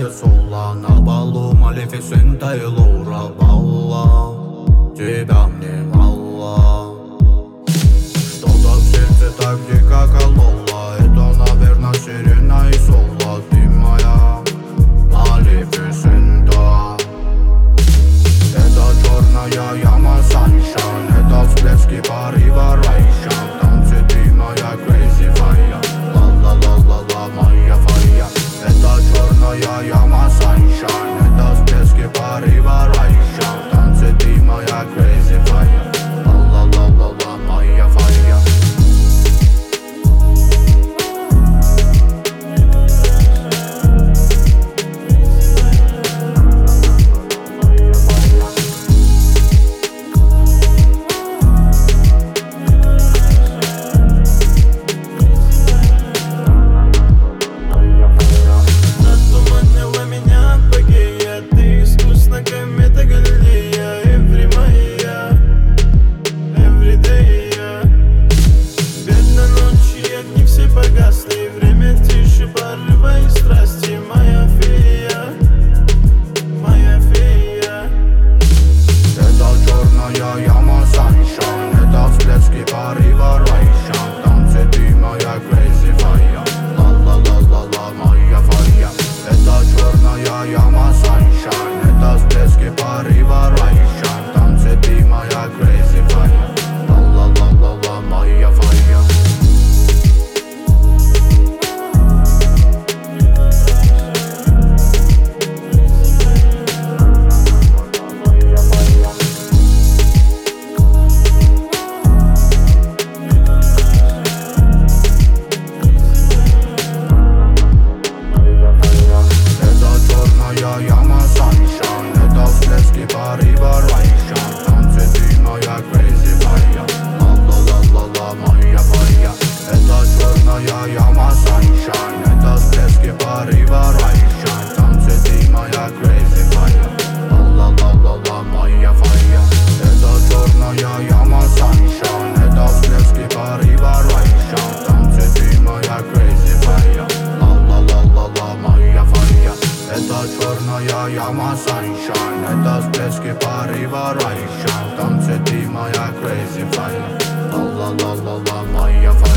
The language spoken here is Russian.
черное соло на балу, Малефисента и Лаура Балла. Тебя мне мало. Что-то в сердце так дико кололо. Это, наверное, сирена и соло. Ты моя Малефисента. Это черная яма sunshine. Это всплески порыва райшан. Танцы ты моя crazy fire. Ла-ла-ла-ла-ла, моя фая. Это черная яма sunshine. Это всплески порыва райшан. Танцы ты моя crazy fire. Ла-ла-ла-ла-ла, моя фая. Время тише, порыва и страсти, моя фея, моя фея. Это черная яма sunshine. Это всплески порыва райшан. Танцы ты моя crazy fire. Ла-ла-ла-ла-ла, моя фая. Это черная яма sunshine. Это всплески порыва райшан. Танцы ты моя crazy fire. Ла-ла-ла-ла-ла, моя фая. Яма sunshine. Это всплески порыва райшан. Танцы ты моя crazy fire. Ла-ла-ла-ла-ла, моя фая. Это черная яма sunshine. Это всплески порыва райшан. Танцы ты моя crazy fire. Ла-ла-ла-ла-ла, моя фая. Это черная яма sunshine. Это всплески порыва райшан. Танцы ты моя crazy fire. Ла-ла-ла-ла-ла, моя фая. Это черная яма sunshine. Это всплески порыва райшан. Танцы ты моя crazy fire. Ла-ла-ла-ла-ла, моя фая.